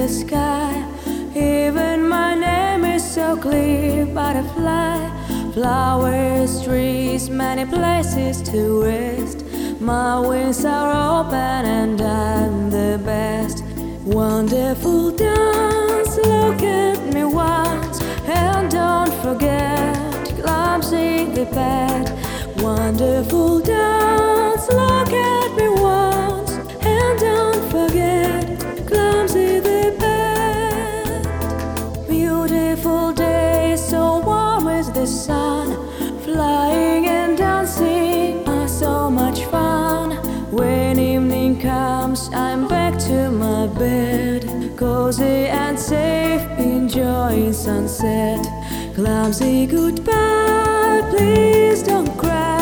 the sky. Even my name is so clear. Butterfly, flowers, trees, many places to rest. My wings are open and I'm the best. Wonderful dance, look at me once and don't forget, clumsy the bed. Wonderful dance, look at me once and don't forget, clumsy the bed. Beautiful day, so warm as the sun, flying and dancing are so much fun. When evening comes, I'm back to my bed, cozy and safe, enjoying sunset. Clumsy goodbye, please don't cry.